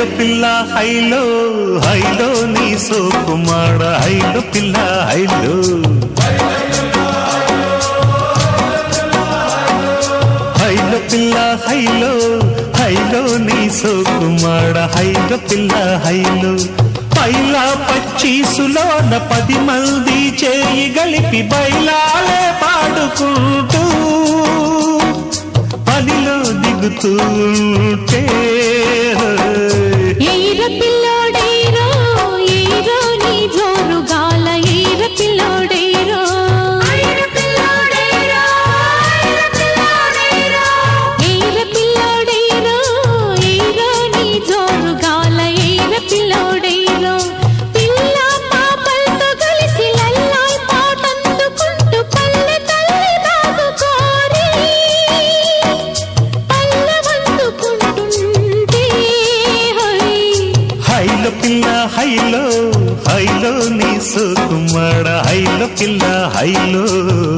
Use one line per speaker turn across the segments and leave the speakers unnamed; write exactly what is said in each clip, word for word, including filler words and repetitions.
హైలో పిల్ల హైలో హైలో నీ సోకుమాడ హైలో పిల్ల హైలో హైలో పిల్ల హైలో హైలో నీ సోకుమాడ హైలో పిల్ల హైలో పైలా పచ్చీసులోన పది మంది చేయి గలిపి బైలాలే పాడుకుంటూ పనిలో దిగుతుంటే
ఈర పిల్లోడేరో ఈరో నీ జోరుగాల ఈర పిల్లోడేరో ఈర పిల్లోడేరో ఈర పిల్లోడేరో ఈరో నీ జోరుగాల ఈర పిల్లోడేరో పిల్ల పాపలతో కలిసి లల్లాయ్ పాటందుకుంటూ పల్లె తల్లి దాగుకోరి పల్లవందుకుంటుంటే
హైలో పిల్ల హైలో హైలో నీ సోకుమాడ హైలో పిల్ల హైలో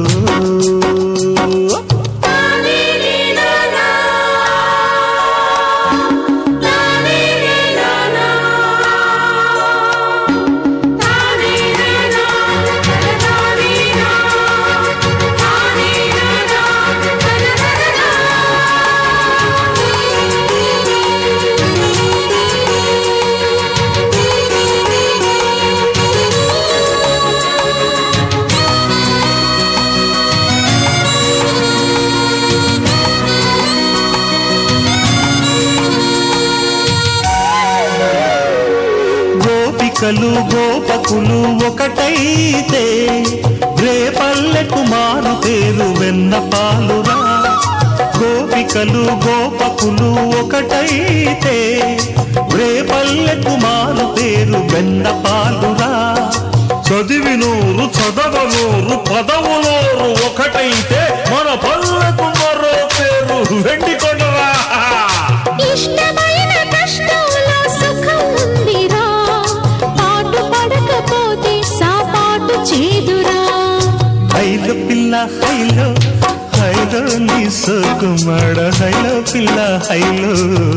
గోపికలు గోపకులు ఒకటైతే రేపల్లెకు మారు పేరు వెన్న పాలురా గోపికలు గోపకులు ఒకటైతే రేపల్లెకు మారు పేరు వెన్న పాలురా చదివినూరు చదవనూరు పదవునూరు ఒకటైతే మన పల్లెకు మరో పేరు వెండి కొండరా
ఇష్టమైన కష్టంలో సుఖం ఉందిరా పాటు పడకపోతే సాపాటు చేదురా
హైలో పిల్ల హైలో హైలో నీ సోకుమాడ హైలో పిల్ల హైలో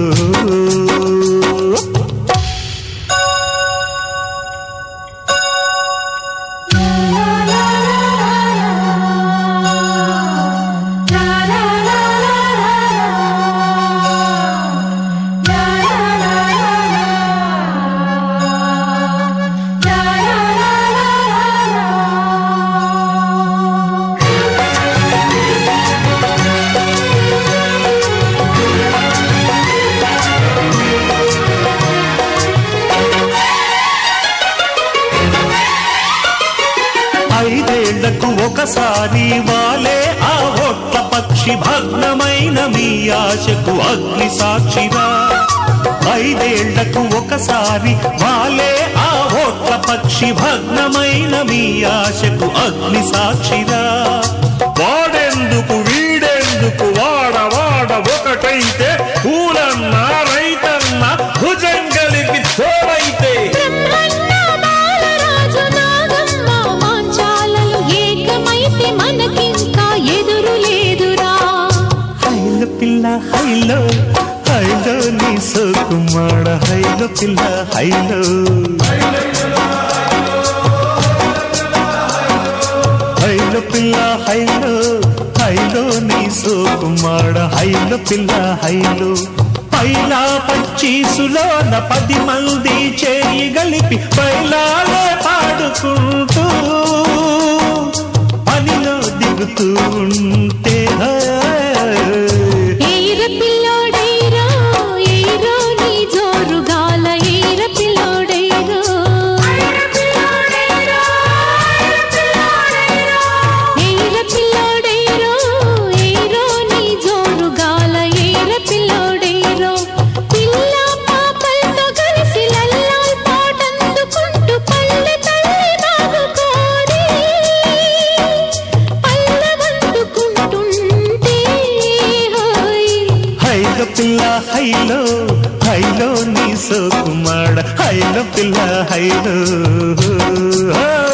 ఐదేళ్లకు ఒకసారి వాలే ఆ ఒట్ల పక్షి భగ్నమైన మీ ఆశకు అగ్ని సాక్షిరా ఐదేళ్లకు ఒకసారి వాలే ఆ ఒట్ల పక్షి భగ్నమైన మీ ఆశకు అగ్ని సాక్షిరా వాడెందుకు వీడెందుకు వాడ వాడ ఒకటైతే పూలన్న రైతన్న భుజంగలిపి తోడైతే
మనకింకా ఎదురు లేదురా
హైలో పిల్ల హైలో హైలో నీ సోకుమాడ హైలో పిల్ల హైలో హైలో పిల్ల హైలో హైలో నీ సోకుమాడ హైలో పిల్ల హైలో పైలా పచ్చీసులోన పది మంది చేయి గలిపి పైలాలే పాడుకుంటూ పనిలో దిగుతూ ఉంటే
ఈర పిల్లోడేరో ఈరో నీ జోరుగాల ఈర పిల్లోడేరో ఈర పిల్లోడేరో ఈరో నీ జోరుగాల ఈర పిల్లోడేరో పిల్ల పాపలతో కలిసి లల్లాయ్ పాటందుకుంటూ పల్లె తల్లి దాగుకోరి పల్లవందుకుంటుంటే
హైలో పిల్ల హైలో హైలో నీ సోకుమాడ హైలో పిల్ల హైలో